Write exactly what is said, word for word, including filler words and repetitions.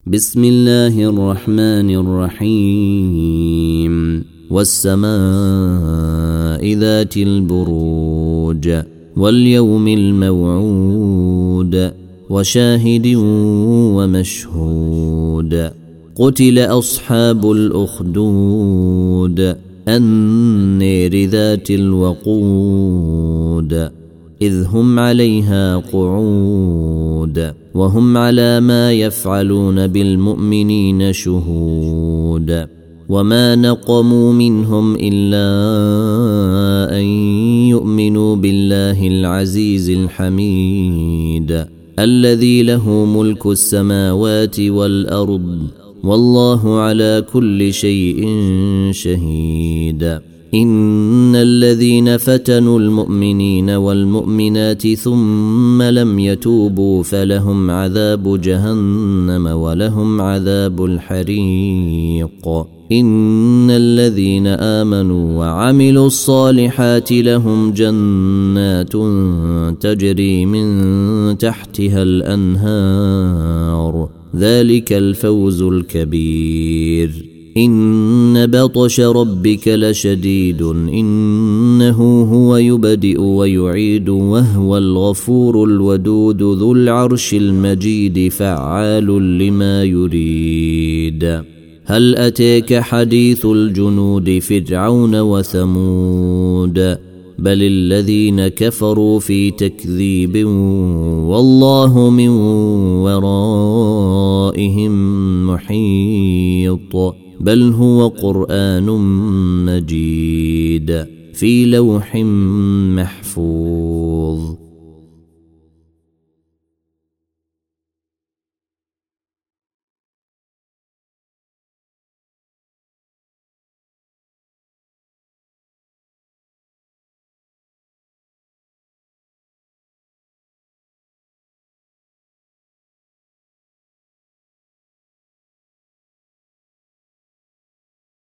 بسم الله الرحمن الرحيم والسماء ذات البروج واليوم الموعود وشاهد ومشهود قتل أصحاب الأخدود النار ذات الوقود إذ هم عليها قعود وهم على ما يفعلون بالمؤمنين شهود وما نقموا منهم إلا أن يؤمنوا بالله العزيز الحميد الذي له ملك السماوات والأرض والله على كل شيء شهيد إن الذين فتنوا المؤمنين والمؤمنات ثم لم يتوبوا فلهم عذاب جهنم ولهم عذاب الحريق إن الذين آمنوا وعملوا الصالحات لهم جنات تجري من تحتها الأنهار ذلك الفوز الكبير إن بطش ربك لشديد إنه هو يبدئ ويعيد وهو الغفور الودود ذو العرش المجيد فعال لما يريد هل أتيك حديث الجنود فرعون وثمود بل الذين كفروا في تكذيب والله من ورائهم محيط بل هو قرآن مجيد في لوح محفوظ